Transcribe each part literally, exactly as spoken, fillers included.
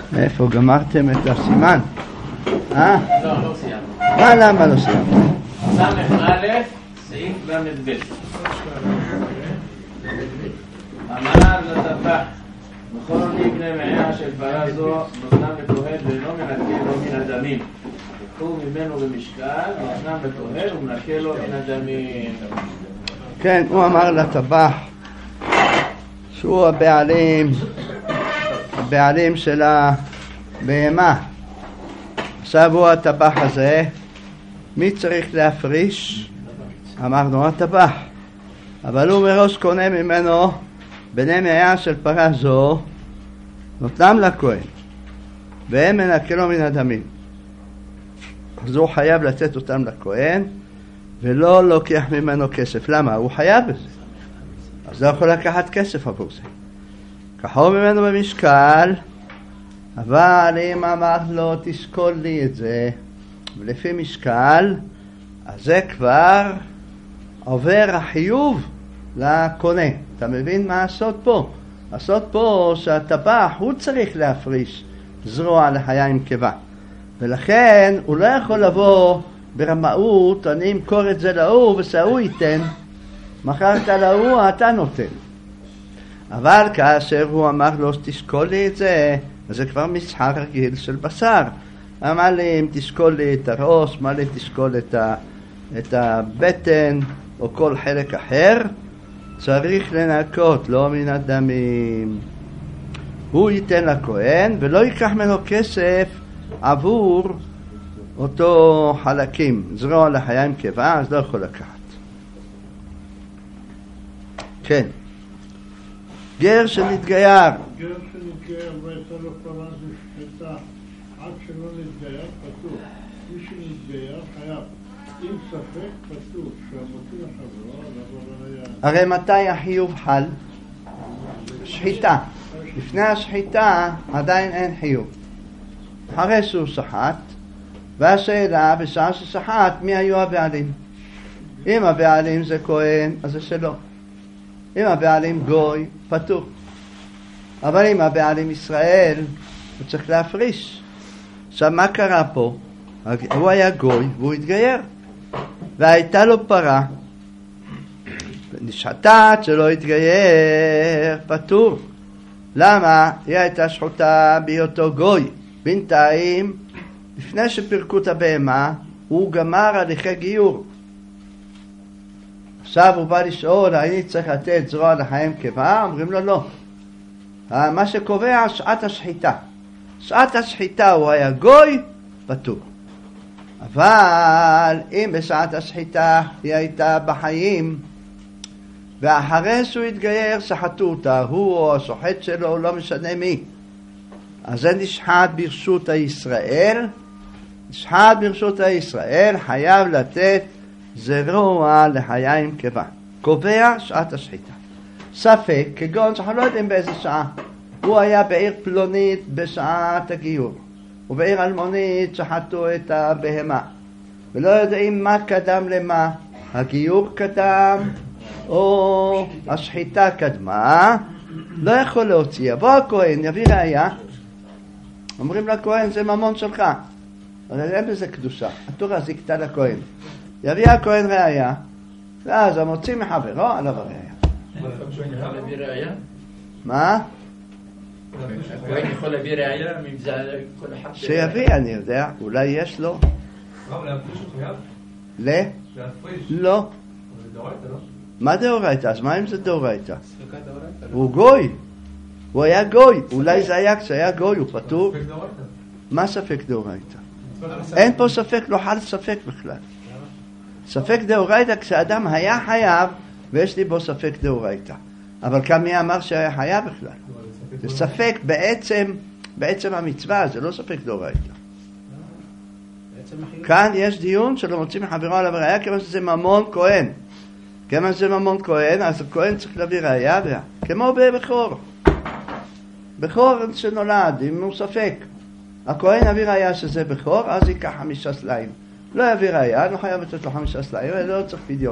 איפה גמרתם את הסימן? אה? לא, לא סיימנו. מה, למה לא סיימנו? סמך א', סעיף למד ב'. אמר לטבח, בכל מבנה מעיה של פרה זו נותנה מטוהר ואינו מנקה לו מן הדמים. לקחו ממנו במשקל, נותנה מטוהר ומנקה לו מן הדמים. כן, הוא אמר לטבח שהוא הבעלים, הבעלים של הבהמה. עכשיו הוא הטבח הזה, מי צריך להפריש? אמרנו הטבח. אבל הוא מראש קונה ממנו בני מעיה של פרה זו, נותנם לכהן, והם מנקה לו מן הדמים. אז הוא חייב לתת אותם לכהן, ולא לוקח ממנו כסף. למה? הוא חייב בזה. אז לא יכול לקחת כסף עבור זה. קחו ממנו במשקל, אבל אם אמר לו תשקול לי את זה, ולפי משקל, אז זה כבר עובר החיוב לקונה. אתה מבין מה הסוד פה? הסוד פה שהטבח הוא צריך להפריש זרוע לחיה עם קיבה. ולכן הוא לא יכול לבוא ברמאות, אני אמכור את זה להוא ושהוא ייתן, מכרת להוא אתה נותן. אבל כאשר הוא אמר לו תשקול לי את זה, אז זה כבר מסחר רגיל של בשר. אמר לי אם תשקול לי את הראש, אמר לי תשקול את, ה, את הבטן או כל חלק אחר, צריך לנקות, לא מן הדמים. הוא ייתן לכהן ולא ייקח ממנו כסף עבור אותו חלקים. זרוע לחיה עם קיבה, אז לא יכול לקחת. כן. גר שנתגייר. גר שנתגייר והייתה לו פרה ושחטה, עד שלא נתגייר פטור. מי שנתגייר חייב. אם ספק פטור, שהמוציא לחברו, הרי מתי החיוב חל? שחיטה. לפני השחיטה עדיין אין חיוב. אחרי שהוא שחט, והשאלה בשעה ששחט מי היו הבעלים. אם הבעלים זה כהן, אז זה שלו. אם הבעלים גוי, פטור. אבל אם הבעלים ישראל, הוא צריך להפריש. עכשיו מה קרה פה? הוא היה גוי והוא התגייר, והייתה לו פרה, נשחטה שלא התגייר, פטור. למה? היא הייתה שחוטה בהיותו גוי. בינתיים, לפני שפרקו את הבהמה, הוא גמר הליכי גיור. עכשיו הוא בא לשאול, אני צריך לתת זרוע לחיה עם קיבה? אומרים לו לא. מה שקובע שעת השחיטה. שעת השחיטה הוא היה גוי, פטור. אבל אם בשעת השחיטה היא הייתה בחיים, ואחרי שהוא התגייר שחטו אותה, הוא או השוחט שלו, לא משנה מי, אז זה נשחט ברשות הישראל. נשחט ברשות הישראל, חייב לתת זרוע לחיה עם קיבה. קובע שעת השחיטה. ספק, כגון שאנחנו לא יודעים באיזה שעה. הוא היה בעיר פלונית בשעת הגיור, ובעיר אלמונית שחטו את הבהמה, ולא יודעים מה קדם למה, הגיור קדם או השחיטה קדמה. לא יכול להוציא. יבוא הכהן, יביא ראיה, אומרים לכהן זה ממון שלך, אבל אין בזה קדושה, התורה זיקתה לכהן. יביא הכהן ראיה, ואז המוציא מחברו עליו הראיה. מה? הכהן יכול להביא ראיה מבזה כל אחד? שיביא, אני יודע, אולי יש לו. להפריש הוא חייב? ל? להפריש? לא. זה דאורייתא, לא? מה דאורייתא? אז מה אם זה דאורייתא? הוא גוי. הוא היה גוי. אולי זה היה כשהיה גוי, הוא פטור. מה ספק דאורייתא? אין פה ספק, לא חל ספק בכלל. ספק דאורייתא כשאדם היה חייב, ויש לי בו ספק דאורייתא. אבל כאן מי אמר שהיה חייב בכלל? זה ספק בעצם, בעצם המצווה, זה לא ספק דאורייתא. כאן יש דיון שלא מוציא מחברו עליו ראיה, כיוון שזה ממון כהן. כיוון שזה ממון כהן, אז הכהן צריך להביא ראיה, כמו בבכור. בכור שנולד, אם הוא ספק. הכהן יביא ראיה שזה בכור, אז ייקח חמישה סלעים. לא יביא ראיה, לא חייב לתת לו חמישה סלעים, לא צריך פדיון.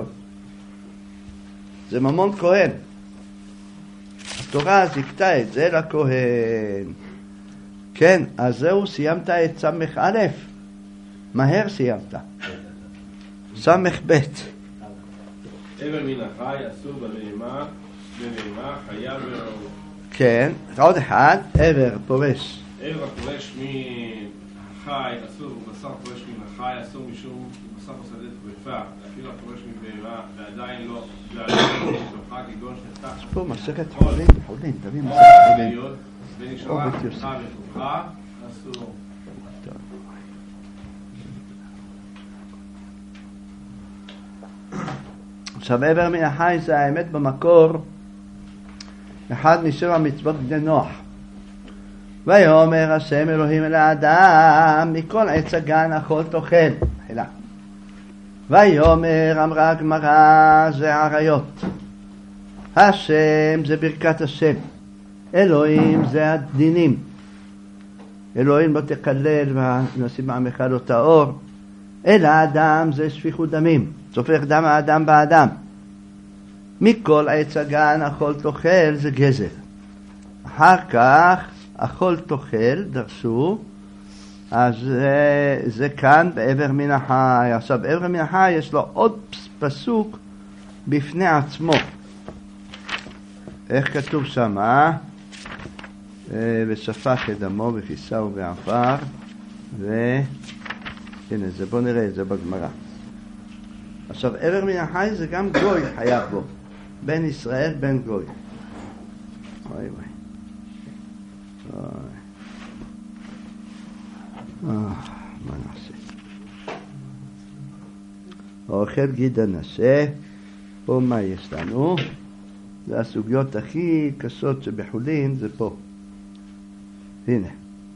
זה ממון כהן. התורה זיקתה את זה לכהן. כן, אז זהו, סיימת את סמך א', מהר סיימת. סמך ב'. אבר מן החי אסור בבהמה, בבהמה חיה ועור. כן, עוד אחד, עבר פורש. עבר הפורש מהחי אסור, ובשר פורש מן החי אסור משום בשר בשדה טרפה, אפילו הפורש מבהמה ועדיין לא, ועדיין לא תוכה כגון שנחתך. יש פה מסכת חולין, חולין, תביא מסכת חולין. ונשארה תוכה ותוכה אסור. עכשיו עבר מן החי זה האמת במקור אחד משבע המצוות בני נוח. ויאמר השם אלוהים אל האדם מכל עץ הגן אכול תאכל. חילה. ויאמר אמרה הגמרא זה עריות. השם זה ברכת השם. אלוהים זה הדינים. אלוהים לא תקלל ונשים מעמך לא טהור. אל האדם זה שפיכות דמים. שופך דם האדם באדם. מכל עץ הגן אכול תאכל זה גזל. אחר כך אכול תאכל דרשו, אז זה, זה כאן בעבר מן החי. עכשיו בעבר מן החי יש לו עוד פסוק בפני עצמו. איך כתוב שמה? ושפך את דמו בכיסה ובעפר, והנה זה, בוא נראה את זה בגמרא. עכשיו עבר מן החי זה גם גוי חייב בו, בין ישראל בין גוי. אוי אוי אוי אה, מה נעשה? אוכל גיד הנשא. פה מה יש לנו? זה הסוגיות הכי קשות שבחולין, זה פה. הנה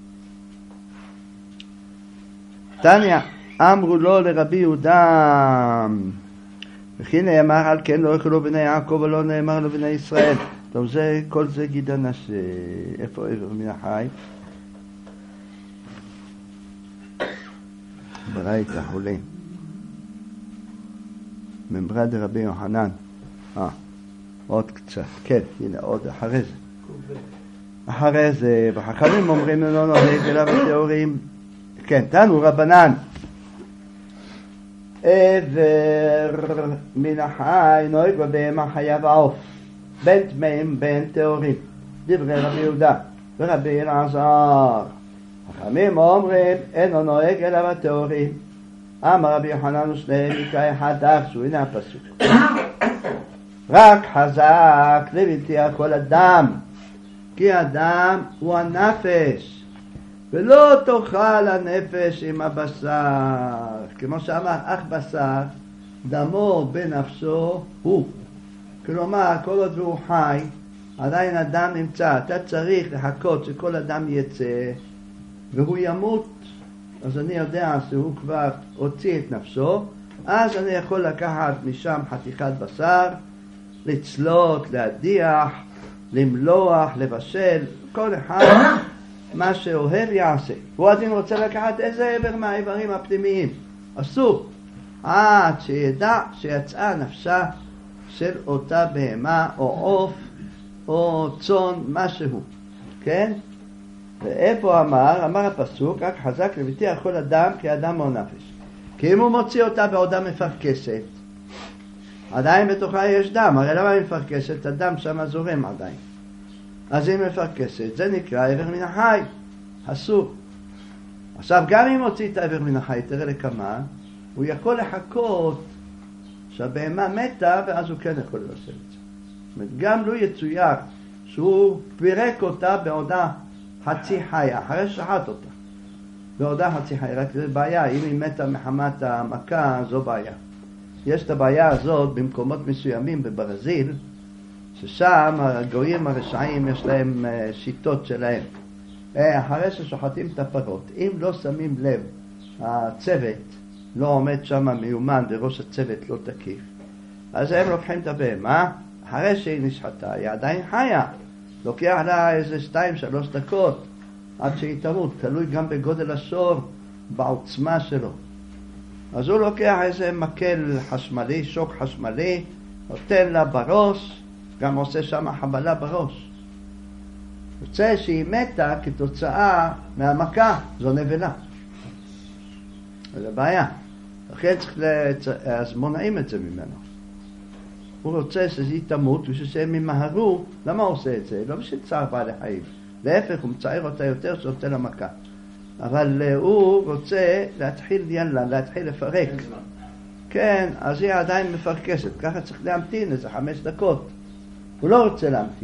תניא אמרו לו לרבי יהודה וכי נאמר על כן לא יאכלו בני יעקב ולא נאמר לו בני ישראל. טוב, זה, כל זה גיד הנשא. איפה עבר מן החי? ברית החולין ממרה דרבי יוחנן. אה, עוד קצת, כן, הנה עוד אחרי זה. אחרי זה, וחכמים אומרים לנו נוהג אליו התיאורים. כן, תנו רבנן עבר מן החי נוהג בבהמה חיה ועוף בין טמאים בין טהורים. דברי רבי יהודה ורבי אלעזר. חכמים אומרים אינו נוהג אלא בטהורים. אמר רבי יוחנן ושניהם כאחד דרשו. הנה הפסוק. רק חזק לבלתי הכל אדם, כי אדם הוא הנפש, ולא תאכל הנפש עם הבשר. כמו שאמר אך בשר דמו בנפשו הוא. כלומר כל עוד הוא חי עדיין אדם נמצא. אתה צריך לחכות שכל אדם יצא והוא ימות, אז אני יודע שהוא כבר הוציא את נפשו, אז אני יכול לקחת משם חתיכת בשר, לצלות, להדיח, למלוח, לבשל, כל אחד מה שאוהב יעשה. הוא עדיין רוצה לקחת איזה עבר מהאיברים הפנימיים, אסור, עד שידע שיצאה נפשה של אותה בהמה או עוף או צאן, משהו, כן? ואיפה אמר? אמר הפסוק, רק חזק לביתי הכל אדם כי אדם הוא נפש. כי אם הוא מוציא אותה בעודה מפרכסת, עדיין בתוכה יש דם. הרי למה היא מפרכסת? הדם שם זורם עדיין. אז היא מפרכסת, זה נקרא עבר מן החי, אסור. עכשיו גם אם מוציא את העבר מן החי, תראה לכמה, הוא יכול לחכות שהבהמה מתה ואז הוא כן יכול לעשות את זה. זאת אומרת, גם לא יצויר שהוא פירק אותה בעודה חצי חיה, אחרי ששחט אותה בעודה חצי חיה. רק זה בעיה, אם היא מתה מחמת המכה, זו בעיה. יש את הבעיה הזאת במקומות מסוימים בברזיל, ששם הגויים הרשעים יש להם שיטות שלהם. אחרי ששוחטים את הפרות, אם לא שמים לב, הצוות לא עומד שם מיומן וראש הצוות לא תקיף, אז הם לוקחים את הבהמה, אחרי שהיא נשחטה, היא עדיין חיה, לוקח לה איזה שתיים שלוש דקות עד שהיא תמות, תלוי גם בגודל השור, בעוצמה שלו. אז הוא לוקח איזה מקל חשמלי, שוק חשמלי, נותן לה בראש, גם עושה שם חבלה בראש. יוצא שהיא מתה כתוצאה מהמכה, זו נבלה. זו בעיה. לכן צריך לצ... אז מונעים את זה ממנו. הוא רוצה שהיא תמות ושהם ימהרו. למה הוא עושה את זה? לא בשביל צער בעלי חיים. להפך, הוא מצער אותה יותר שנותן לה מכה. אבל הוא רוצה להתחיל יאללה, להתחיל לפרק. כן, אז היא עדיין מפרקסת. ככה צריך להמתין איזה חמש דקות. הוא לא רוצה להמתין.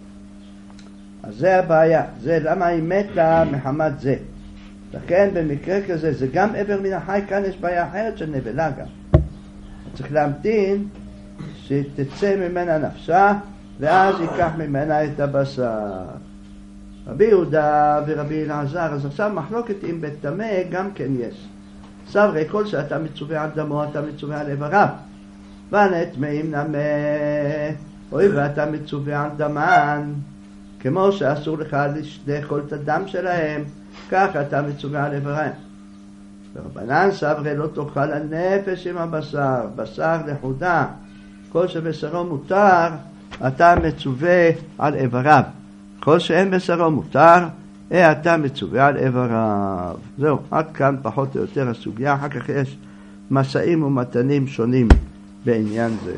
אז זה הבעיה. זה למה היא מתה מחמת זה. לכן במקרה כזה, זה גם עבר מן החי, כאן יש בעיה אחרת של נבלה גם. צריך להמתין שתצא ממנה נפשה, ואז ייקח ממנה את הבשר. רבי יהודה ורבי אלעזר, אז עכשיו מחלוקת עם בית טמא גם כן יש. סברי כל שאתה מצווה על דמו, אתה מצווה על איבריו. ונטמאים נמה, אוי ואתה מצווה על דמן, כמו שאסור לך לאכול את הדם שלהם, כך אתה מצווה על איבריהם. ורבנן סברי לא תאכל הנפש עם הבשר, בשר לחודה, כל שבשרו מותר, אתה מצווה על איבריו. כל שאין בשרו מותר, אה אתה מצווה על איבריו. זהו, עד כאן פחות או יותר הסוגיה. אחר כך יש מסעים ומתנים שונים בעניין זה.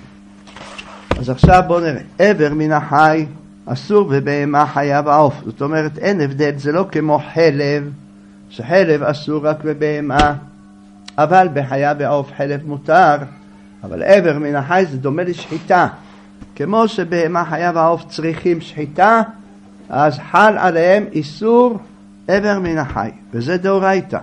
אז עכשיו בואו נראה. עבר מן החי אסור ובהמה חיה ועוף. זאת אומרת, אין הבדל, זה לא כמו חלב, שחלב אסור רק בבהמה, אבל בחיה ועוף חלב מותר. אבל עבר מן החי זה דומה לשחיטה. כמו שבהמה חיה ועוף צריכים שחיטה, אז חל עליהם איסור עבר מן החי, וזה דאורייתא.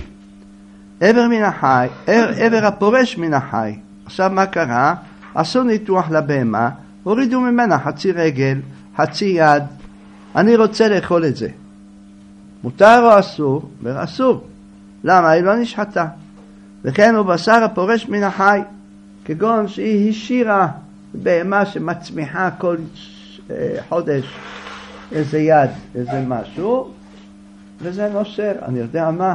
עבר מן החי, עבר הפורש מן החי. עכשיו מה קרה? עשו ניתוח לבהמה, הורידו ממנה חצי רגל, חצי יד. אני רוצה לאכול את זה. מותר או אסור? ואסור. למה? היא לא נשחטה. וכן הוא בשר הפורש מן החי, כגון שהיא השאירה בהמה שמצמיחה כל חודש איזה יד, איזה משהו, וזה נושר, אני יודע מה.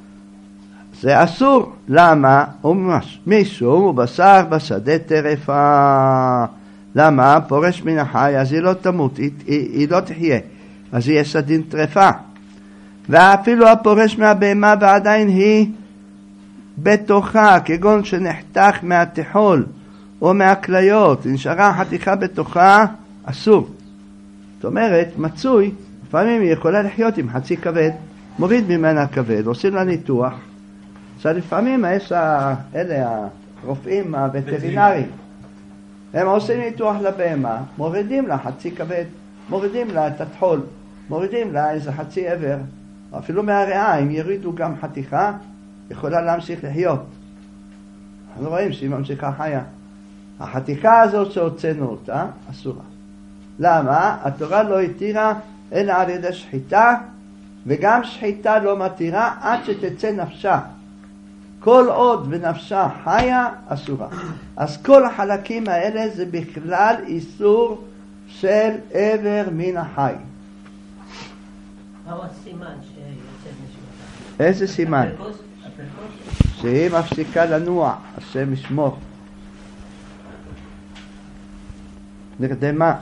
זה אסור. למה? משום הוא בשר בשדה טרפה. למה? פורש מן החי, אז היא לא תמות, היא, היא, היא לא תחיה, אז היא יש דין טרפה. ואפילו הפורש מהבהמה ועדיין היא בתוכה, כגון שנחתך מהתחול או מהכליות, נשארה חתיכה בתוכה, אסור. זאת אומרת, מצוי, לפעמים היא יכולה לחיות עם חצי כבד, מוריד ממנה כבד, עושים לה ניתוח. אז לפעמים יש אלה הרופאים הווטרינריים, הם עושים ניתוח לבהמה, מורידים לה חצי כבד, מורידים לה את התחול, מורידים לה איזה חצי עבר, אפילו מהריאה, אם ירידו גם חתיכה, יכולה להמשיך לחיות. אנחנו רואים שהיא ממשיכה חיה. החתיכה הזאת שהוצאנו אותה, אסורה. למה? התורה לא התירה אלא על ידי שחיטה, וגם שחיטה לא מתירה עד שתצא נפשה. כל עוד ונפשה חיה, אסורה. אז כל החלקים האלה זה בכלל איסור של עבר מן החי. מהו הסימן שיוצא נשמתה? איזה סימן? הפרקוס? הפרקוס? שהיא מפסיקה לנוע, השם ישמור. נרדמה.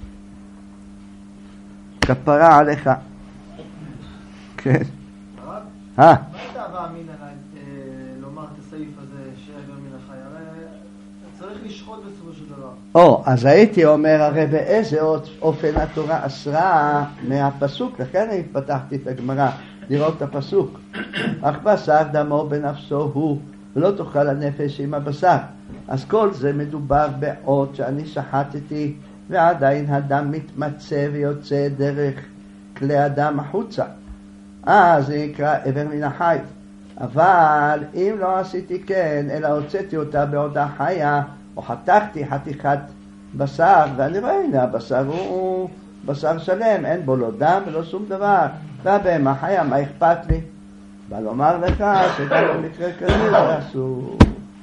כפרה עליך. כן. הרב? אה? מה הייתה הבאה אמינא לומר את הסעיף הזה שעבר מן החי? הרי צריך לשחוט בסופו של דבר. או, אז הייתי אומר, הרי באיזה אופן התורה אסרה מהפסוק, לכן אני פתחתי את הגמרא לראות את הפסוק. אך בשר דמו בנפשו הוא, ולא תאכל הנפש עם הבשר. אז כל זה מדובר בעוד שאני שחטתי, ועדיין הדם מתמצא ויוצא דרך כלי הדם החוצה. אז זה נקרא עבר מן החי. אבל אם לא עשיתי כן, אלא הוצאתי אותה בעודה חיה, או חתכתי חתיכת בשר, ואני רואה, הנה הבשר הוא בשר שלם, אין בו לא דם ולא שום דבר. והבהמה חיה, מה אכפת לי? בא לומר לך שגם במקרה כזה זה אסור.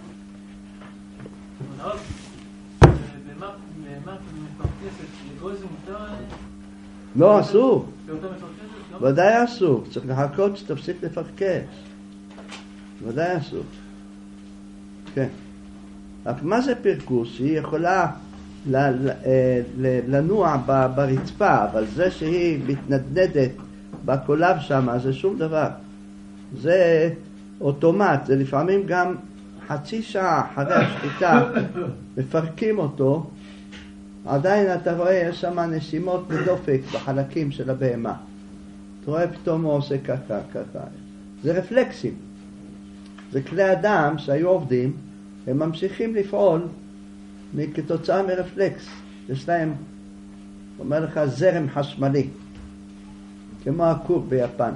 בהמה מפרקסת, לגוז מותר? לא, אסור. באותה מפרקסת? לא? ודאי אסור. צריך לחכות שתפסיק לפרקס. ודאי אסור. כן. רק מה זה פרקוס? היא יכולה לנוע ברצפה, אבל זה שהיא מתנדנדת בקולב שם, זה שום דבר. זה אוטומט, זה לפעמים גם חצי שעה אחרי השחיטה מפרקים אותו, עדיין אתה רואה יש שם נשימות בדופק בחלקים של הבהמה. אתה רואה פתאום הוא עושה ככה, ככה. זה רפלקסים. זה כלי אדם שהיו עובדים, הם ממשיכים לפעול כתוצאה מרפלקס. יש להם, אומר לך, זרם חשמלי, כמו הכור ביפן.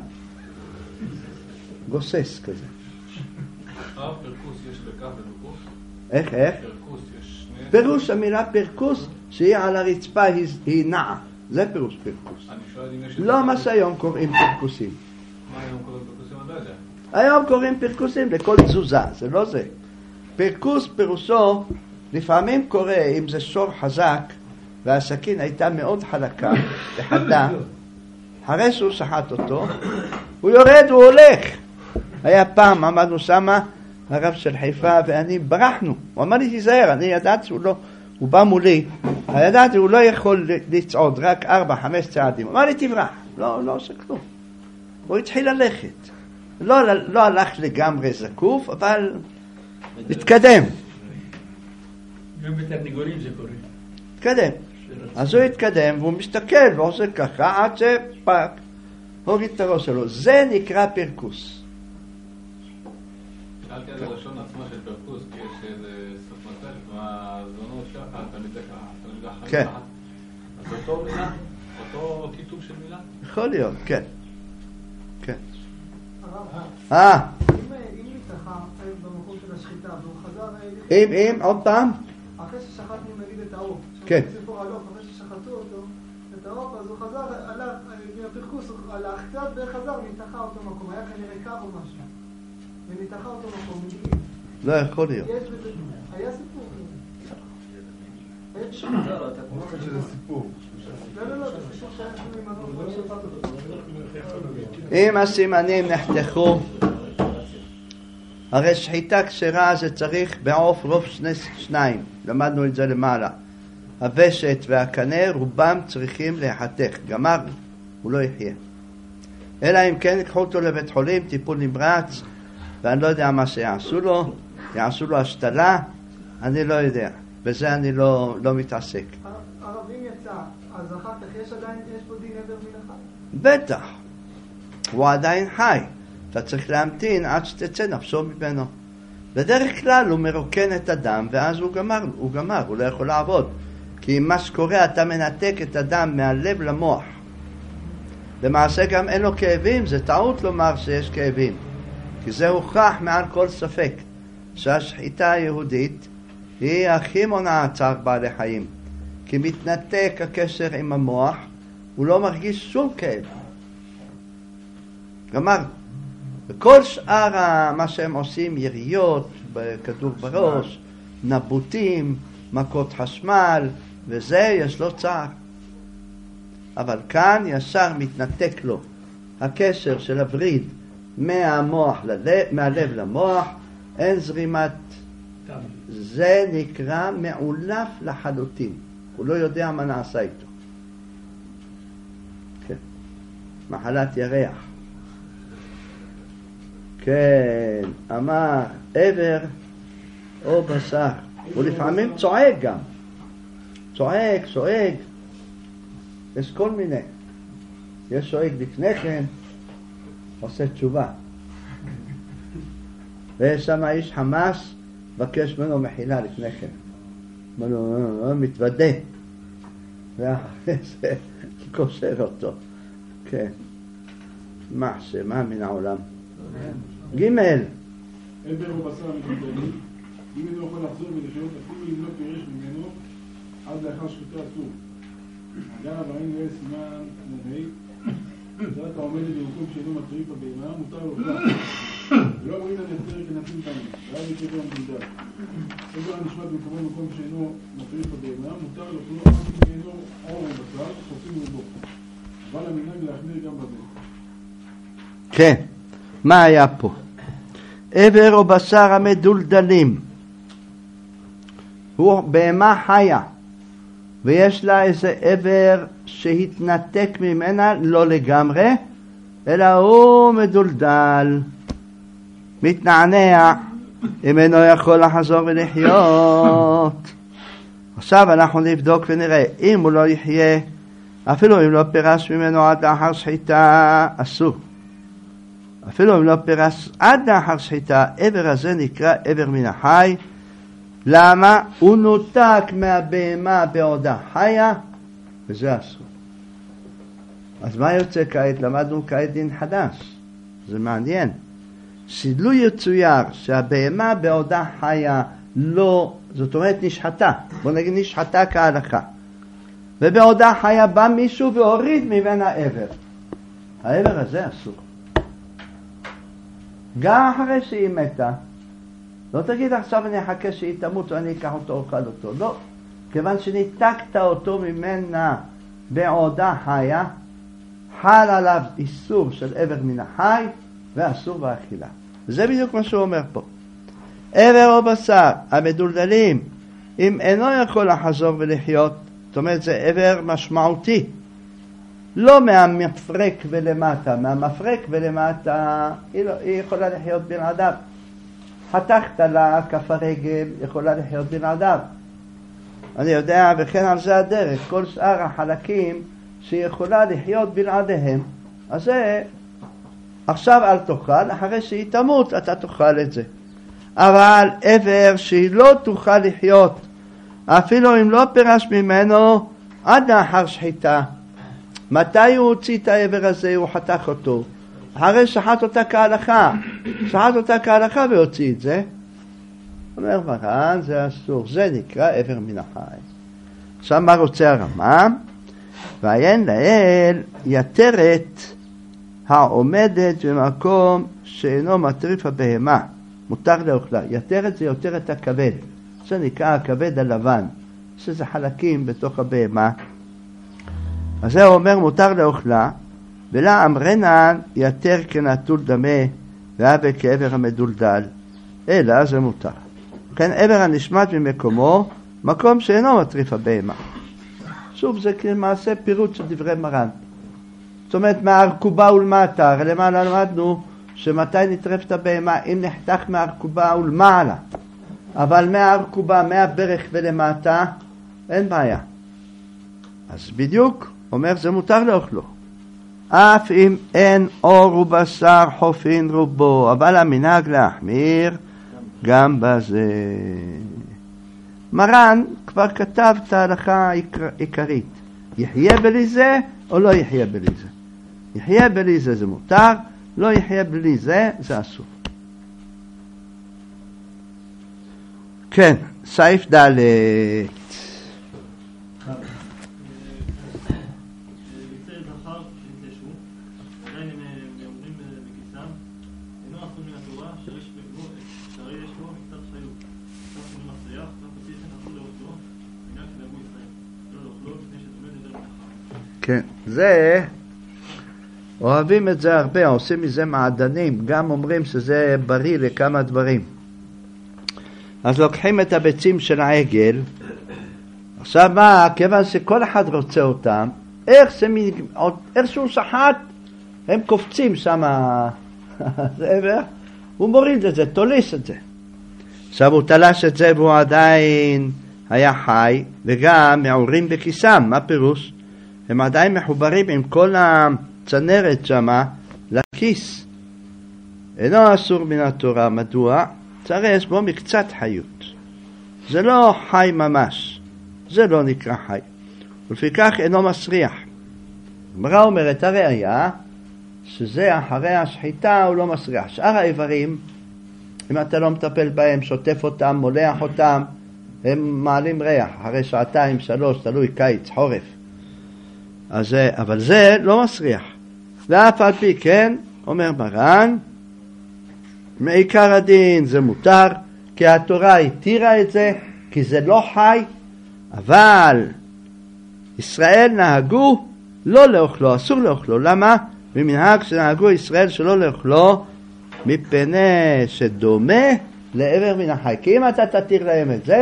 גוסס כזה. הרב פרקוס יש בקו ופרקוס? איך, איך? פרקוס יש שני... פירוש המילה פרקוס, שהיא על הרצפה, היא, היא נעה. זה פירוש פרקוס. אני שואל אם יש... לא מה שהיום קוראים פרקוסים. מה היום קוראים פרקוסים? אני לא יודע. היום קוראים פרקוסים לכל תזוזה, זה לא זה. פרקוס פירושו, לפעמים קורה, אם זה שור חזק, והסכין הייתה מאוד חלקה, וחדה, אחרי שהוא שחט אותו, הוא יורד, הוא הולך. היה פעם, עמדנו שמה, הרב של חיפה, ואני ברחנו. הוא אמר לי, תיזהר, אני ידעתי שהוא לא, הוא בא מולי, ידעתי, הוא לא יכול לצעוד, רק ארבע, חמש צעדים. הוא אמר לי, תברח. לא, לא עושה כלום. הוא התחיל ללכת. לא, לא הלך לגמרי זקוף, אבל התקדם. גם בתרנגולים זה קורה. התקדם. אז הוא התקדם, והוא מסתכל ועושה ככה, עד שפק, הוריד את הראש שלו. זה נקרא פרקוס. שאלתי על הלשון עצמה של פרקוס, כי יש איזה סוף מסך, והזונות שחת, תמיד זה ככה, תמיד ככה. כן. אז אותו מילה? אותו כיתוב של מילה? יכול להיות, כן. כן. הרב, אה, אם ניצחה במקום של השחיטה, והוא חזר... אם, אם, עוד פעם? אחרי ששחטנו נגיד את העוף, כן. סיפור הלוך, אחרי ששחטו אותו, את העוף, אז הוא חזר, הלך, מהפרקוס, הוא הלך קצת וחזר, ניתחה אותו מקום, היה כנראה קו או משהו, וניתחה אותו מקום, מגיעים. לא יכול להיות. יש בזה, היה סיפור. היה סיפור. לא, אתה כמו שזה סיפור. לא, לא, לא, זה סיפור שהיה עם הרוב ששפט אותו. אם הסימנים נחתכו, הרי שחיטה כשרה זה צריך בעוף רוב שני שניים, למדנו את זה למעלה. הוושט והקנה רובם צריכים להחתך, גמרנו, הוא לא יחיה. אלא אם כן יקחו אותו לבית חולים, טיפול נמרץ, ואני לא יודע מה שיעשו לו, יעשו לו השתלה, אני לא יודע, בזה אני לא, לא מתעסק. ערבים יצא, אז אחר כך יש עדיין, יש פה דין עבר מן החי? בטח, הוא עדיין חי, אתה צריך להמתין עד שתצא נפשו ממנו. בדרך כלל הוא מרוקן את הדם ואז הוא גמר, הוא גמר, הוא לא יכול לעבוד. כי מה שקורה, אתה מנתק את הדם מהלב למוח. למעשה גם אין לו כאבים, זה טעות לומר שיש כאבים. כי זה הוכח מעל כל ספק, שהשחיטה היהודית היא הכי מונעת צער בעלי חיים. כי מתנתק הקשר עם המוח, הוא לא מרגיש שום כאב. גמר. וכל שאר מה שהם עושים, יריות, כדור בראש, נבוטים, מכות חשמל, וזה יש לו צער. אבל כאן ישר מתנתק לו הקשר של הווריד מהמוח ללב, מהלב למוח, אין זרימת, זה נקרא מעולף לחלוטין, הוא לא יודע מה נעשה איתו. כן. מחלת ירח. כן, אמר עבר או בשר, הוא לפעמים צועק גם, צועק, צועק, יש כל מיני, יש צועק לפני כן, עושה תשובה, ויש שם איש חמאס, בקש ממנו מחילה לפני כן, הוא מתוודה, ואחרי זה קושר אותו, כן, מה שמה מן העולם. ג' עבר או בשר המתבדלים, אם אינו יכול לחזור ולחיות אפילו אם לא פירש ממנו עד לאחר שחיטה אסור. אגב, ראינו יש סימן נהי, זאת העומדת במקום שאינו מטריף הבהמה, מותר לו כלל. ולא אומרים על יצר כנפים תמים, ואז יקבל המדולדל. עבר הנשמט במקומו במקום שאינו מטריף הבהמה, מותר לו כלל, אף אם אינו עור ובשר, חופים רובו. אבל המנהג להחמיר גם בזה. כן, מה היה פה? עבר או בשר המדולדלים הוא בהמה חיה, ויש לה איזה עבר שהתנתק ממנה, לא לגמרי, אלא הוא מדולדל, מתנענע, אם אינו יכול לחזור ולחיות. עכשיו אנחנו נבדוק ונראה, אם הוא לא יחיה, אפילו אם לא פירש ממנו עד לאחר שחיטה, אסור. אפילו אם לא פירש עד לאחר שחיטה, העבר הזה נקרא עבר מן החי. למה? הוא נותק מהבהמה בעודה חיה, וזה אסור. אז מה יוצא כעת? למדנו כעת דין חדש. זה מעניין. שלו יצויר שהבהמה בעודה חיה לא, זאת אומרת נשחטה, בוא נגיד נשחטה כהלכה, ובעודה חיה בא מישהו והוריד ממנה עבר, העבר הזה אסור. גם אחרי שהיא מתה, לא תגיד עכשיו אני אחכה שהיא תמות ואני אקח אותו אוכל אותו, לא, כיוון שניתקת אותו ממנה בעודה חיה, חל עליו איסור של עבר מן החי ואסור באכילה. זה בדיוק מה שהוא אומר פה. עבר או בשר המדולדלים, אם אינו יכול לחזור ולחיות, זאת אומרת זה עבר משמעותי, לא מהמפרק ולמטה, מהמפרק ולמטה היא, לא, היא יכולה לחיות בלעדיו. חתכת לה כף הרגל, יכולה לחיות בלעדיו. אני יודע, וכן על זה הדרך, כל שאר החלקים שיכולה לחיות בלעדיהם, אז זה עכשיו אל תאכל, אחרי שהיא תמות אתה תאכל את זה. אבל עבר שהיא לא תוכל לחיות, אפילו אם לא פירש ממנו עד לאחר שחיטה. מתי הוא הוציא את העבר הזה? הוא חתך אותו. אחרי שחט אותה כהלכה, שחט אותה כהלכה והוציא את זה. אומר מרן, זה אסור, זה נקרא עבר מן החי. עכשיו מה רוצה הרמב"ם? ועיין לאל יתרת העומדת במקום שאינו מטריף הבהמה, מותר לאוכלה. יתרת זה יותרת הכבד, זה נקרא הכבד הלבן, שזה חלקים בתוך הבהמה. אז זה אומר מותר לאוכלה, ולה אמרנן יתר כנטול דמה והווה כעבר המדולדל, אלא זה מותר. כן, עבר הנשמט ממקומו, מקום שאינו מטריף הבהמה. שוב, זה למעשה פירוט של דברי מרן. זאת אומרת, מהארכובה ולמטה, הרי למעלה למדנו שמתי נטרפת הבהמה, אם נחתך מהארכובה ולמעלה. אבל מהארכובה, מהברך ולמטה, אין בעיה. אז בדיוק, אומר, זה מותר לאוכלו. אף אם אין אור ובשר חופין רובו, אבל המנהג להחמיר גם בזה. מרן כבר כתב את ההלכה העיקרית. יחיה בלי זה או לא יחיה בלי זה. יחיה בלי זה זה מותר, לא יחיה בלי זה זה אסור. כן, סעיף ד' כן, זה, אוהבים את זה הרבה, עושים מזה מעדנים, גם אומרים שזה בריא לכמה דברים. אז לוקחים את הביצים של העגל, עכשיו מה, כיוון שכל אחד רוצה אותם, איך, זה, איך שהוא שחט, הם קופצים שם, הוא מוריד את זה, תוליס את זה. עכשיו הוא תלש את זה והוא עדיין היה חי, וגם מעורים בכיסם, מה פירוש? הם עדיין מחוברים עם כל הצנרת שמה לכיס. אינו אסור מן התורה, מדוע? צריך בו מקצת חיות. זה לא חי ממש, זה לא נקרא חי. ולפיכך אינו מסריח. הגמרא אומרת הראיה שזה אחרי השחיטה הוא לא מסריח. שאר האיברים, אם אתה לא מטפל בהם, שוטף אותם, מולח אותם, הם מעלים ריח, אחרי שעתיים, שלוש, תלוי קיץ, חורף. אז, אבל זה לא מסריח. ואף על פי כן, אומר מרן, מעיקר הדין זה מותר, כי התורה התירה את זה, כי זה לא חי, אבל ישראל נהגו לא לאוכלו, אסור לאוכלו. למה? ממנהג שנהגו ישראל שלא לאוכלו, מפני שדומה לעבר מן החי. כי אם אתה תתיר להם את זה,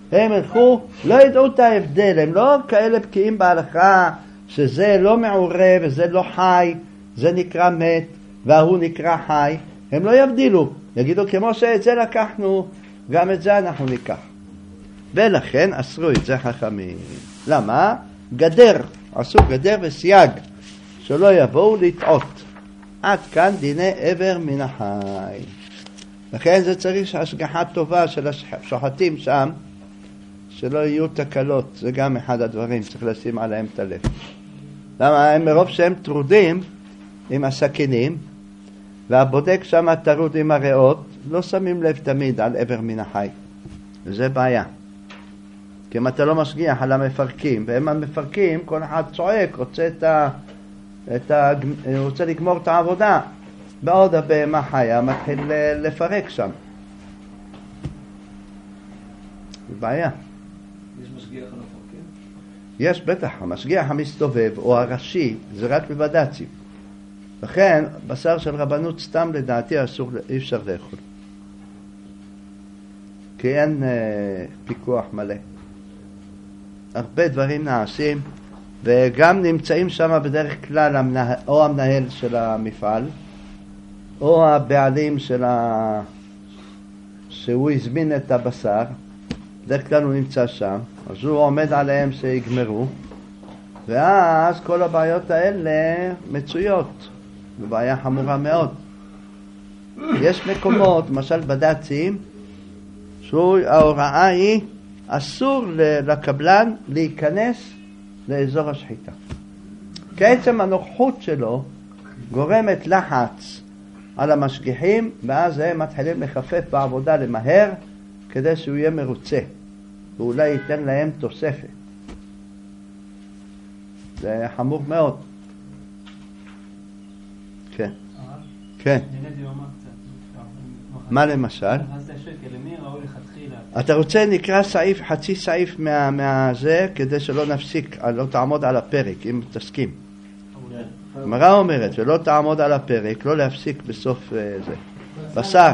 הם ילכו, לא ידעו את ההבדל, הם לא כאלה בקיאים בהלכה, שזה לא מעורב וזה לא חי, זה נקרא מת והוא נקרא חי, הם לא יבדילו, יגידו כמו שאת זה לקחנו, גם את זה אנחנו ניקח. ולכן אסרו את זה חכמים. למה? גדר, עשו גדר וסייג, שלא יבואו לטעות. עד כאן דיני עבר מן החי. לכן זה צריך השגחה טובה של השוחטים שם, שלא יהיו תקלות, זה גם אחד הדברים, צריך לשים עליהם את הלב. למה? הם מרוב שהם טרודים עם הסכינים, והבודק שם טרוד עם הריאות, לא שמים לב תמיד על עבר מן החי. וזה בעיה. כי אם אתה לא משגיח על המפרקים, והם המפרקים, כל אחד צועק, רוצה, את ה, את ה, רוצה לגמור את העבודה, בעוד הבהמה חיה מתחיל לפרק שם. זה בעיה. יש משגיח על המפרקים? יש בטח, המשגיח המסתובב או הראשי, זה רק בבד"צים. לכן, בשר של רבנות סתם לדעתי אסור, אי אפשר לאכול. כי אין אה, פיקוח מלא. הרבה דברים נעשים, וגם נמצאים שם בדרך כלל המנהל, או המנהל של המפעל, או הבעלים של ה... שהוא הזמין את הבשר, בדרך כלל הוא נמצא שם, אז הוא עומד עליהם שיגמרו, ואז כל הבעיות האלה מצויות, זו בעיה חמורה מאוד. יש מקומות, למשל בד"צים, שההוראה היא אסור לקבלן להיכנס לאזור השחיטה. בעצם הנוכחות שלו גורמת לחץ על המשגיחים, ואז הם מתחילים לחפף בעבודה למהר כדי שהוא יהיה מרוצה, ואולי ייתן להם תוספת. זה חמור מאוד. כן. כן. מה למשל? אתה רוצה נקרא סעיף, חצי סעיף מה, מהזה, כדי שלא נפסיק, לא תעמוד על הפרק, אם תסכים. גמרא אומרת, שלא תעמוד על הפרק, לא להפסיק בסוף זה. בשר.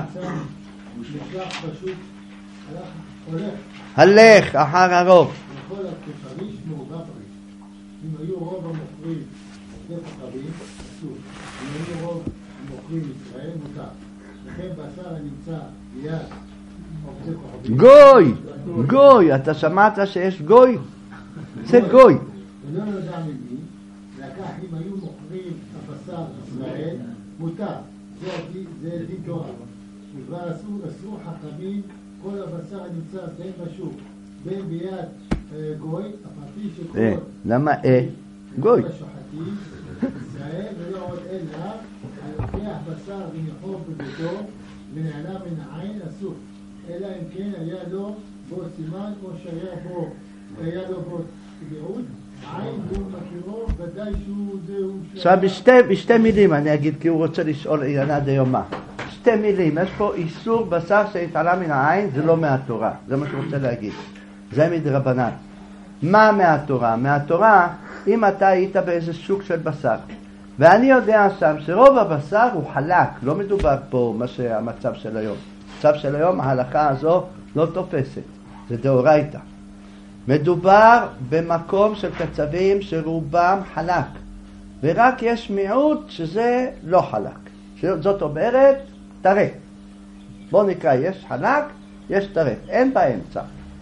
הלך אחר הרוב. יכול כפריש מעוגה פריש. אם היו רוב המוכרים עובדי כוכבים, אסור. אם היו רוב המוכרים ישראל, מותר. לכן בשר הנמצא ליד עובדי כוכבים. גוי! גוי! אתה שמעת שיש גוי? זה גוי. ולא יודע ממי, לקח אם היו מוכרים הבשר ישראל, מותר. זה דין תורה. וכבר אסרו חכמים כל הבשר הנמצא בין בשוק, בין ביד גוי, הפרטי שכל... למה אה? גוי. השוחטים, ישראל, ולא עוד אלא, לוקח בשר וניחור בביתו, ונעלה מן העין אסור. אלא אם כן היה לו בו סימן, או שהיה בו, היה לו בו תביעות, עין והוא מכירו, ודאי שהוא זהו... עכשיו בשתי מילים אני אגיד, כי הוא רוצה לשאול עניינה דיומה. שתי מילים, יש פה איסור בשר שהתעלה מן העין, זה לא מהתורה, זה מה שהוא רוצה להגיד. זה מדרבנן. מה מהתורה? מהתורה, אם אתה היית באיזה שוק של בשר, ואני יודע שם שרוב הבשר הוא חלק, לא מדובר פה מה שהמצב של היום. המצב של היום, ההלכה הזו לא תופסת, זה דאורייתא. מדובר במקום של קצבים שרובם חלק, ורק יש מיעוט שזה לא חלק. זאת אומרת, טרף. בוא נקרא, יש חלק, יש טרף, אין באמצע.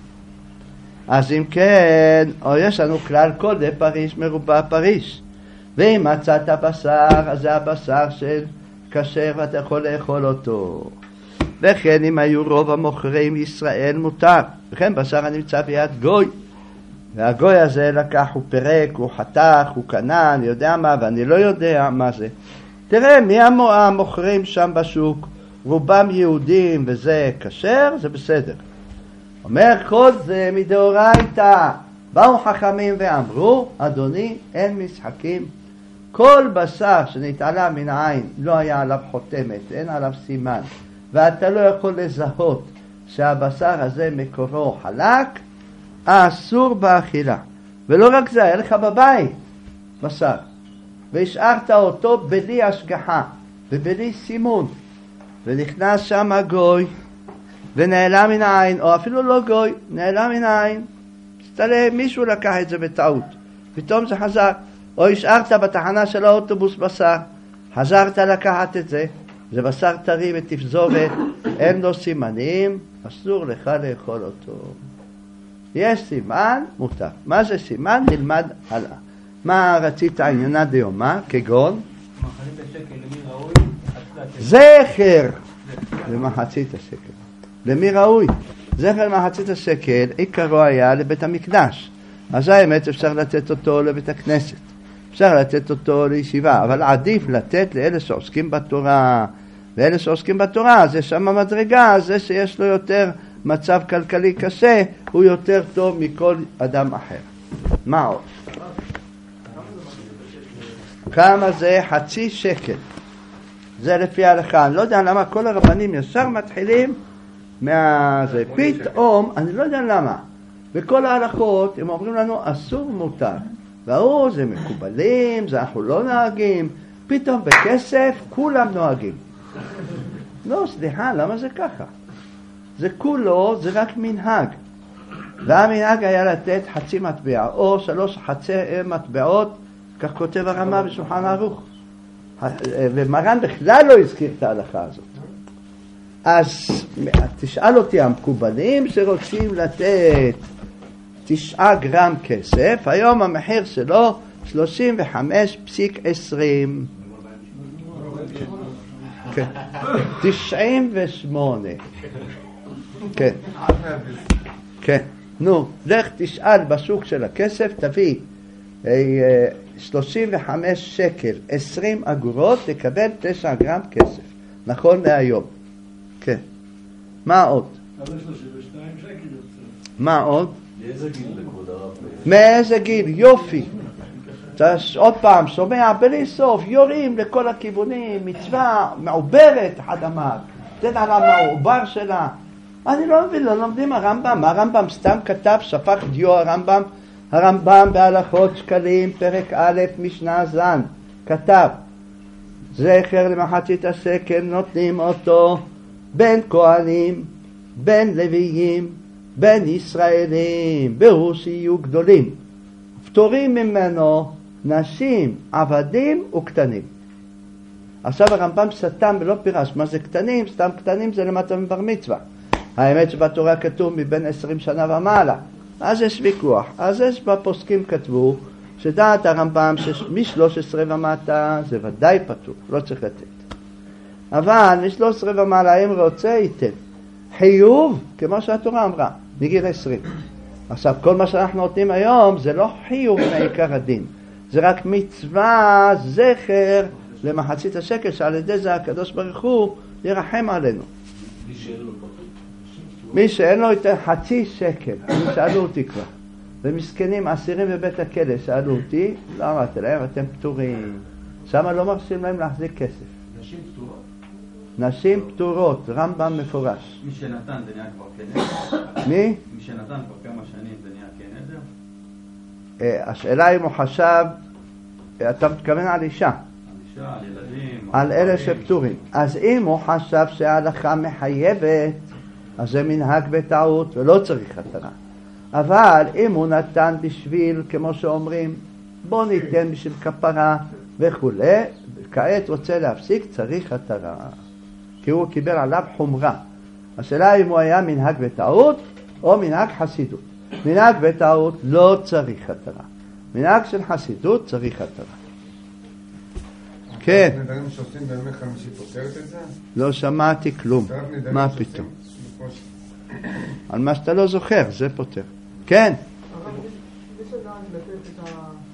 אז אם כן, או יש לנו כלל כל די פריש מרובע פריש. ואם מצאת בשר, אז זה הבשר של כשר ואתה יכול לאכול אותו. וכן אם היו רוב המוכרים ישראל מותר. וכן בשר הנמצא ביד גוי. והגוי הזה לקח, הוא פרק, הוא חתך, הוא קנה, אני יודע מה, ואני לא יודע מה זה. תראה, מי המוכרים שם בשוק? רובם יהודים וזה כשר, זה בסדר. אומר כל זה מדאורייתא. באו חכמים ואמרו, אדוני, אין משחקים. כל בשר שנתעלה מן העין לא היה עליו חותמת, אין עליו סימן, ואתה לא יכול לזהות שהבשר הזה מקורו חלק, אסור באכילה. ולא רק זה, היה לך בבית בשר, והשארת אותו בלי השגחה ובלי סימון, ונכנס שם הגוי ונעלם מן העין, או אפילו לא גוי, נעלם מן העין. סתלם, מישהו לקח את זה בטעות, פתאום זה חזר. או השארת בתחנה של האוטובוס בשר, חזרת לקחת את זה, זה בשר טרי ותפזורת, אין לו סימנים, אסור לך לאכול אותו. יש סימן, מותר. מה זה סימן? נלמד הלאה. מה רצית עניינה דיומה? כגון? מחצית השקל למי ראוי? זכר למחצית השקל. למי ראוי? זכר למחצית השקל, עיקרו היה לבית המקדש. אז האמת אפשר לתת אותו לבית הכנסת. אפשר לתת אותו לישיבה, אבל עדיף לתת לאלה שעוסקים בתורה. ואלה שעוסקים בתורה, זה שם המדרגה, זה שיש לו יותר מצב כלכלי קשה, הוא יותר טוב מכל אדם אחר. מה עוד? כמה זה? חצי שקל. זה לפי ההלכה. אני לא יודע למה כל הרבנים ישר מתחילים מהזה. פתאום, אני לא יודע למה. בכל ההלכות הם אומרים לנו אסור מותר. והוא זה מקובלים, זה אנחנו לא נוהגים. פתאום בכסף כולם נוהגים. לא, סליחה, למה זה ככה? זה כולו, זה רק מנהג. והמנהג היה לתת חצי מטבע, או שלוש חצי מטבעות, כך כותב הרמ"א בשולחן ערוך. ומרן בכלל לא הזכיר את ההלכה הזאת. אז תשאל אותי, המקובלים שרוצים לתת תשעה גרם כסף, היום המחיר שלו שלושים וחמש פסיק עשרים. כן. תשעים ושמונה. כן. כן. נו, לך תשאל בשוק של הכסף, תביא שלושים וחמש שקל, עשרים אגורות, תקבל תשע גרם כסף. נכון להיום. כן. מה עוד? מה עוד? מאיזה גיל לכבוד הרב? מאיזה גיל? יופי. עוד פעם, שומע בלי סוף, יורים לכל הכיוונים, מצווה מעוברת, אחד אמר. תן על המעובר שלה. אני לא מבין, לא לומדים הרמב"ם. הרמב"ם סתם כתב, שפך דיו הרמב"ם. הרמב"ם בהלכות שקלים, פרק א', משנה זן. כתב, זכר למחצית השקל נותנים אותו בין כהנים, בין לוויים, בין ישראלים, ברוס יהיו גדולים. פטורים ממנו נשים, עבדים וקטנים. עכשיו הרמב"ם סתם ולא פירש מה זה קטנים, סתם קטנים זה למטה מבר מצווה. האמת שבתורה כתוב מבין עשרים שנה ומעלה. אז יש ויכוח. אז יש בפוסקים כתבו שדעת הרמב"ם מ-שלוש עשרה ומטה זה ודאי פטור, לא צריך לתת. אבל מ-שלוש עשרה ומעלה אם רוצה ייתן. חיוב, כמו שהתורה אמרה, מגיל עשרים. עכשיו כל מה שאנחנו נותנים היום זה לא חיוב מעיקר הדין. זה רק מצווה זכר למחצית השקל, שעל ידי זה הקדוש ברוך הוא ירחם עלינו. מי שאין לו ייתן חצי שקל. אני שאלו אותי כבר. ומסכנים אסירים בבית הכלא שאלו אותי, לא אמרתי להם, אתם פטורים. שם לא מרשים להם להחזיק כסף. נשים פטורות? נשים פטורות, רמב"ם מפורש. מי שנתן זה נהיה כבר כנדר? מי? מי שנתן כבר כמה שנים זה נהיה כנדר? השאלה אם הוא חשב, אתה מתכוון על אישה. על אישה, על ילדים. על אלה שפטורים. אז אם הוא חשב שההלכה מחייבת, אז זה מנהג בטעות ולא צריך התרה. אבל אם הוא נתן בשביל, כמו שאומרים, בוא ניתן בשביל כפרה וכו', כעת רוצה להפסיק, צריך התרה. כי הוא קיבל עליו חומרה. השאלה אם הוא היה מנהג בטעות או מנהג חסידות. מנהג בטעות לא צריך התרה. מנהג של חסידות צריך התרה. כן. נדרים שעושים בימי חמישי פותרת את זה? לא שמעתי כלום. מה פתאום? על מה שאתה לא זוכר, זה פותר. כן. אבל מי שדעת לתת את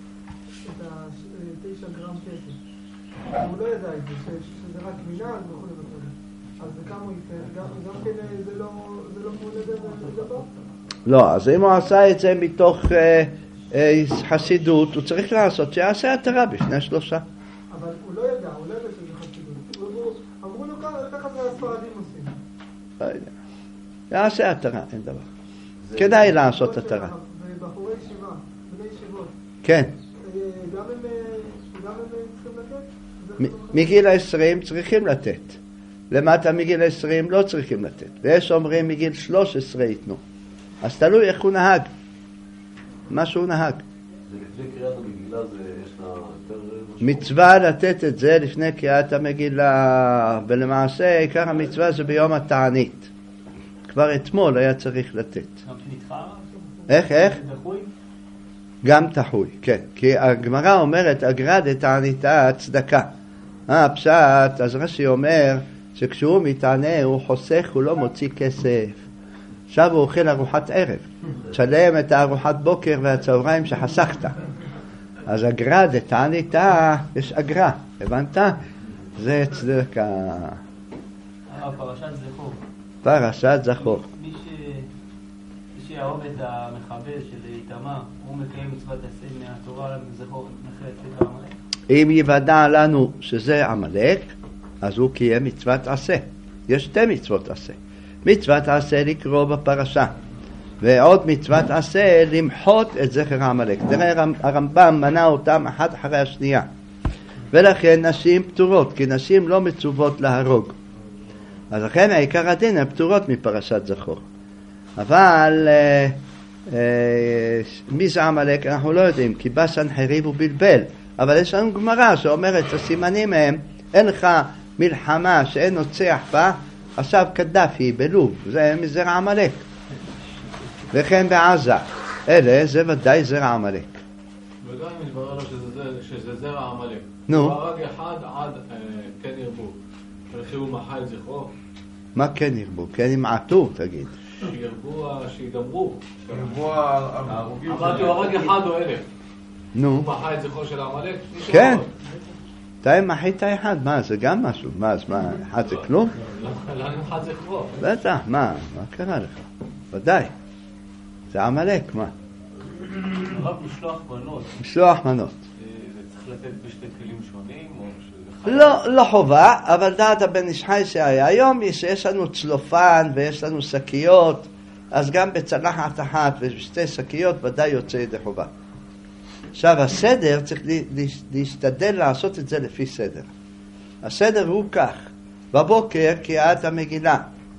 התשע גרם כסף, הוא לא ידע את זה, שזה רק מנהג וכו' וכו'. אז כמה הוא ייתן? גם כן זה לא כמו לדבר? לא, אז אם הוא עשה את זה מתוך חסידות, הוא צריך לעשות שיעשה התרה בפני שלושה. אבל הוא לא ידע, הוא לא ידע שזה חסידות. אמרו לו ככה זה הספרדים עושים. לא יודע. יעשה התרה, אין דבר. כדאי לעשות התרה. ובחורי ישיבה, בני ישיבות. כן. גם הם צריכים לתת? מגיל העשרים צריכים לתת. למטה מגיל עשרים לא צריכים לתת, ויש אומרים מגיל שלוש עשרה ייתנו. אז תלוי איך הוא נהג, מה שהוא נהג. זה לפני קריאת המגילה, זה יש לה יותר משמעות? מצווה לתת את זה לפני קריאת המגילה, ולמעשה עיקר המצווה זה ביום התענית. כבר אתמול היה צריך לתת. גם שנתחר? איך, איך? דחוי? גם תחוי, כן. כי הגמרא אומרת, אגרא דתעניתא צדקה. אה, פשט, אז רש"י אומר, שכשהוא מתענה, הוא חוסך, הוא לא מוציא כסף. עכשיו הוא אוכל ארוחת ערב. תשלם את הארוחת בוקר והצהריים שחסכת. אז אגרא דתעניתא, יש אגרא, הבנת? זה צדקה. פרשת זכור. פרשת זכור. מי שיהרוג את המחבל של איתמר, הוא מקיים מצוות עשה מהתורה זכור, מחלת סליחה עמלק? אם יוודע לנו שזה עמלק, אז הוא קיים מצוות עשה. יש שתי מצוות עשה. מצוות עשה לקרוא בפרשה, ועוד מצוות עשה למחות את זכר עמלק. דרך הרמב"ם מנה אותם אחת אחרי השנייה. ולכן נשים פטורות, כי נשים לא מצוות להרוג. אז לכן העיקר הדין הן פטורות מפרשת זכור. אבל אה, אה, מי זה עמלק אנחנו לא יודעים, כי בא סנחריב ובלבל. אבל יש לנו גמרא שאומרת הסימנים הם, אין לך מלחמה שאין נוצח בה, עכשיו קדאפי בלוב, זה מזרע עמלק. וכן בעזה, אלה זה ודאי זרע עמלק. וגם אם נתברר לו שזה, שזה זרע עמלק. נו. הוא הרג אחד עד אה, כן ירבו. וכי הוא מחה את זכרו? מה כן ירבו? כן ימעטו, תגיד. שירבו, שידברו. שירבו ההרוגים. אמרתי, הוא הרג אחד או אלף. נו. הוא מחה את זכרו של העמלק? כן. אתה מחית אחד, מה זה גם משהו? מה, אז מה, אחד זה כלום? למה מחת זכרו? בטח, מה, מה קרה לך? ודאי. זה עמלק, מה? רק משלוח מנות. משלוח מנות. זה צריך לתת בשתי כלים שונים? לא, לא חובה, אבל דעת הבן איש חי שהיה. היום יש, יש לנו צלופן ויש לנו שקיות, אז גם בצלחת אחת ובשתי שקיות ודאי יוצא ידי חובה. עכשיו הסדר צריך להשתדל לעשות את זה לפי סדר. הסדר הוא כך, בבוקר קריאת המגילה,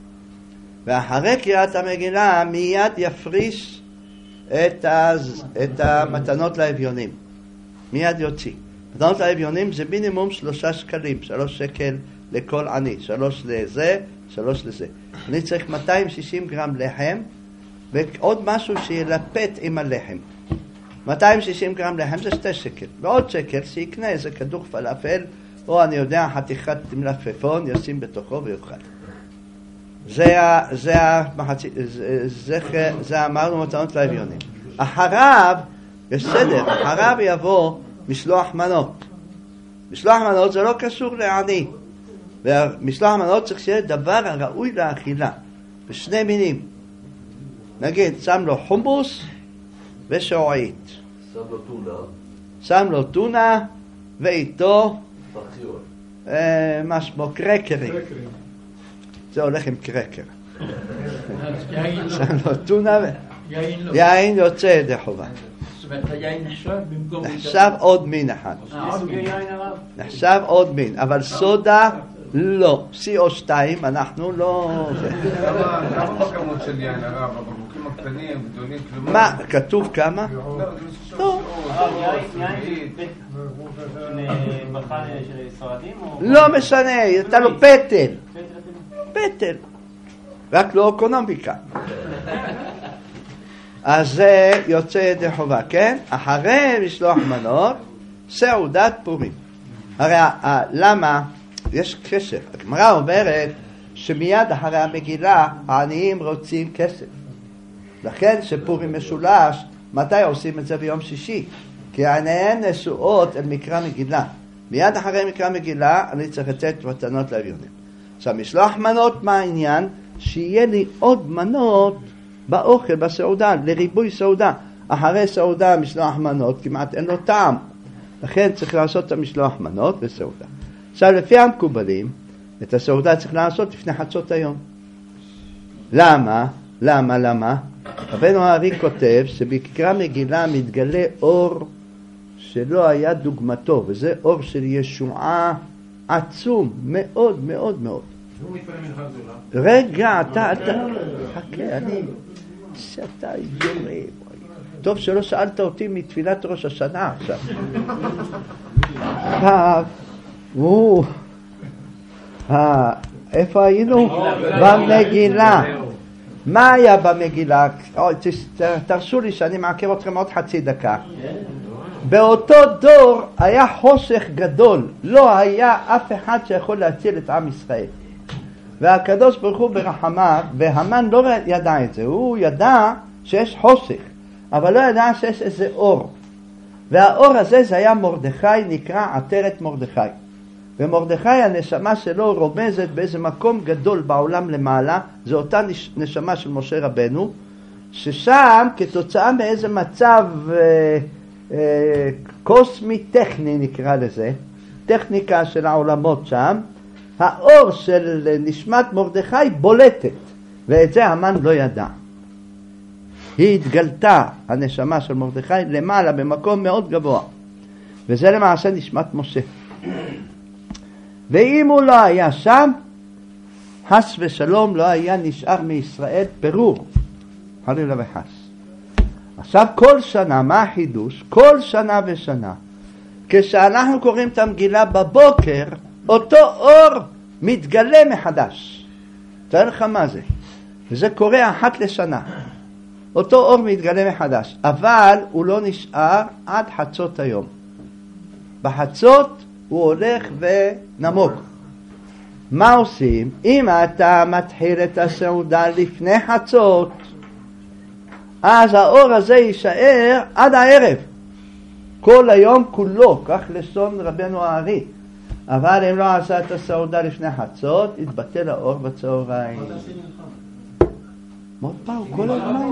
ואחרי קריאת המגילה מיד יפריש את, הז... את המתנות לאביונים, מיד יוציא. מתנות לאביונים זה מינימום שלושה שקלים, שלוש שקל לכל עני, שלוש לזה, שלוש לזה. אני צריך מאתיים ושישים גרם לחם ועוד משהו שילפת עם הלחם. מאתיים ושישים גרם לחם זה שתי שקל, ועוד שקל שיקנה איזה כדור פלאפל או אני יודע חתיכת מלפפון ישים בתוכו ויוכל. זה זה זה זה זה אמרנו מתנות לאביונים. אחריו יש סדר, אחריו יבוא משלוח מנות. משלוח מנות זה לא קשור לעני, ומשלוח מנות צריך שיהיה דבר הראוי לאכילה בשני מינים. נגיד שם לו חומוס ושעועית, שם לו טונה, שם לו טונה ואיתו פרחיות, אה, מה שמו קרקרים, זה הולך עם קרקר. שם לו טונה ויין יוצא ידי חובה. נחשב עוד מין אחד, נחשב עוד מין, אבל סודה לא, סי או שתיים אנחנו לא. כמה בכמות של יין הרב, הבקבוקים הקטנים, גדולים, כלומר? מה, כתוב כמה? לא. לא משנה, אתה לו פטל. פטל. רק לא אקונומיקה. אז זה יוצא ידי חובה, כן? אחרי משלוח מנות, סעודת פורים. הרי למה? יש קשר. הגמרא אומרת שמיד אחרי המגילה העניים רוצים כסף. לכן שפורים משולש, מתי עושים את זה ביום שישי? כי עיניהן נשואות אל מקרא מגילה. מיד אחרי מקרא מגילה אני צריך לתת מתנות לאביונים. עכשיו משלוח מנות, מה העניין? שיהיה לי עוד מנות באוכל, בסעודה, לריבוי סעודה. אחרי סעודה משלוח מנות כמעט אין לו טעם. לכן צריך לעשות את המשלוח מנות וסעודה. עכשיו לפי המקובלים, את הסעודה צריך לעשות לפני חצות היום. למה? למה? למה? רבנו הארי כותב שבקרא מגילה מתגלה אור שלא היה דוגמתו, וזה אור של ישועה עצום מאוד מאוד מאוד. הוא מתפלל מנחה גדולה. רגע, אתה, אתה, חכה, אני, שאתה יורה. טוב שלא שאלת אותי מתפילת ראש השנה עכשיו. הוא, איפה היינו? במגילה. מה היה במגילה? תרשו לי שאני מעכב אתכם עוד חצי דקה. באותו דור היה חושך גדול, לא היה אף אחד שיכול להציל את עם ישראל. והקדוש ברוך הוא ברחמיו, והמן לא ידע את זה, הוא ידע שיש חושך, אבל לא ידע שיש איזה אור. והאור הזה זה היה מרדכי, נקרא עטרת מרדכי. ומרדכי הנשמה שלו רומזת באיזה מקום גדול בעולם למעלה, זו אותה נשמה של משה רבנו, ששם כתוצאה מאיזה מצב אה, אה, קוסמי טכני נקרא לזה, טכניקה של העולמות שם, האור של נשמת מרדכי בולטת, ואת זה המן לא ידע. היא התגלתה, הנשמה של מרדכי, למעלה במקום מאוד גבוה, וזה למעשה נשמת משה. ואם הוא לא היה שם, חס ושלום לא היה נשאר מישראל פירור, חלילה וחס. עכשיו כל שנה, מה החידוש? כל שנה ושנה, כשאנחנו קוראים את המגילה בבוקר, אותו אור מתגלה מחדש. תראה לך מה זה. וזה קורה אחת לשנה. אותו אור מתגלה מחדש, אבל הוא לא נשאר עד חצות היום. בחצות הוא הולך ונמוג. מה עושים? אם אתה מתחיל את הסעודה לפני חצות, אז האור הזה יישאר עד הערב. כל היום כולו, כך לשון רבנו הארי. אבל אם לא עשה את הסעודה לפני חצות, יתבטל האור בצהריים. מאוד פעם, כל הזמן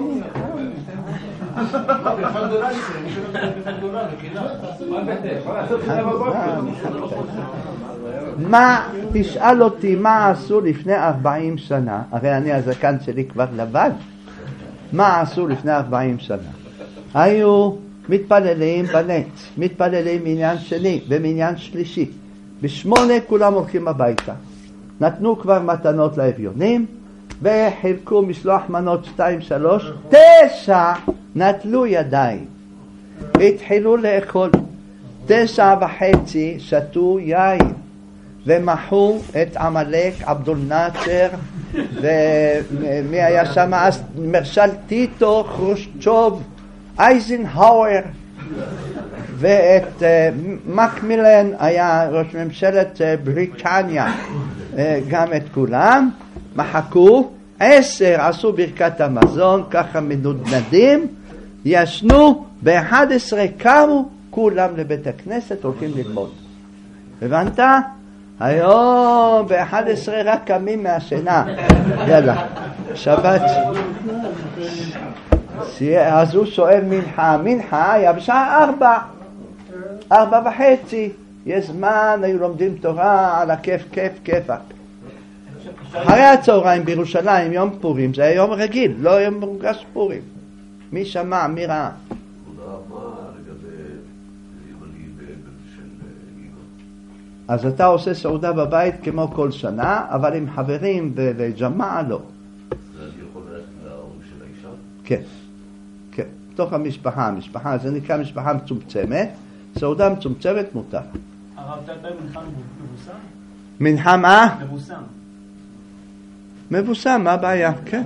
מה, תשאל אותי מה עשו לפני ארבעים שנה, הרי אני הזקן שלי כבר לבד, מה עשו לפני ארבעים שנה? היו מתפללים בנץ, מתפללים מניין שני ומניין שלישי, בשמונה כולם הולכים הביתה, נתנו כבר מתנות לאביונים, וחילקו משלוח מנות שתיים שלוש, תשע נטלו ידיים, התחילו לאכול, תשע וחצי שתו יין, ומחו את עמלק, עבדול נאצר, ומי היה שם אז? מרשל טיטו, חרושצ'וב, אייזנהאואר, ואת מקמילן היה ראש ממשלת בריטניה, גם את כולם. מחקו, עשר עשו ברכת המזון, ככה מנודנדים, ישנו, ב-אחד עשרה קמו, כולם לבית הכנסת הולכים ללמוד. הבנת? היום ב-אחד עשרה רק קמים מהשינה. יאללה, שבת. אז הוא שואל מנחה, מנחה היה בשעה ארבע, ארבע וחצי, יש זמן, היו לומדים תורה על הכיף, כיף, כיפק. אחרי הצהריים בירושלים, יום פורים, זה היה יום רגיל, לא יום מורגש פורים. מי שמע, מי ראה? אז אתה עושה סעודה בבית כמו כל שנה, אבל עם חברים וג'מעה לא. זה אני יכול ללכת להורים של האישה? כן, כן, תוך המשפחה, המשפחה, זה נקרא משפחה מצומצמת, סעודה מצומצמת מותר. הרב, אתה יודע מנחה מבוסם? מנחה מה? מבוסם. מבוסם, מה הבעיה? כן.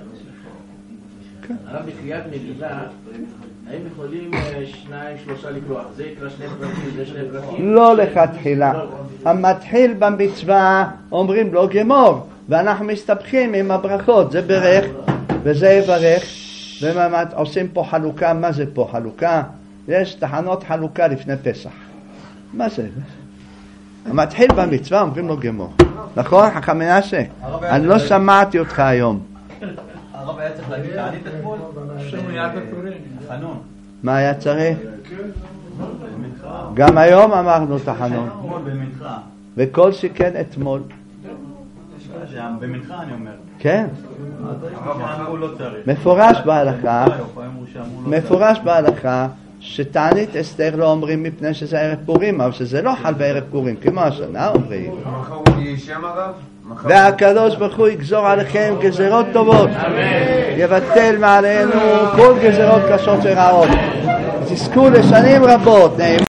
הרב בקריאת מגילה, האם יכולים שניים, שלושה לקרוא? זה יקרא שני פרקים, זה שני פרקים? לא לכתחילה. המתחיל במצווה אומרים לו גמור, ואנחנו מסתבכים עם הברכות, זה ברך וזה יברך, ועושים פה חלוקה. מה זה פה חלוקה? יש תחנות חלוקה לפני פסח. מה זה? המתחיל במצווה אומרים לו גמור. נכון, חכם מנשה? אני לא שמעתי אותך היום. הרב היה צריך להגיד תענית אתמול? חנון. מה היה צריך? גם היום אמרנו את החנון. אתמול במנחה. וכל שכן אתמול. במנחה אני אומר. כן. שאמרו לא צריך. מפורש בהלכה, מפורש בהלכה, שתענית אסתר לא אומרים מפני שזה ערב פורים, אבל שזה לא חל בערב פורים, כמו השנה אומרים. מחר הוא יהיה שם הרב? והקדוש ברוך הוא יגזור עליכם גזרות טובות, יבטל מעלינו כל גזרות קשות ורעות, תזכו לשנים רבות.